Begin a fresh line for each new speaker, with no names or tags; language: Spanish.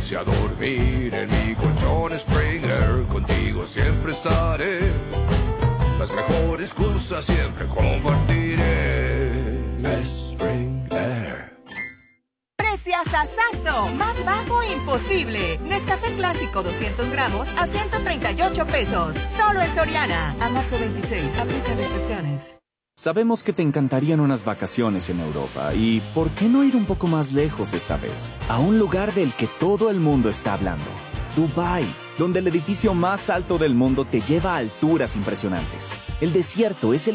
irse a dormir en mi colchón Springer. Contigo siempre estaré. Las mejores cosas siempre compartiré. Springer.
¡Preciasazo! Más bajo imposible. Nescafé clásico 200 gramos a 138 pesos. Solo en Soriana. A marzo 26. Aplica restricciones.
Sabemos que te encantarían unas vacaciones en Europa. ¿Y por qué no ir un poco más lejos esta vez? A un lugar del que todo el mundo está hablando. Dubái, donde el edificio más alto del mundo te lleva a alturas impresionantes. El desierto es el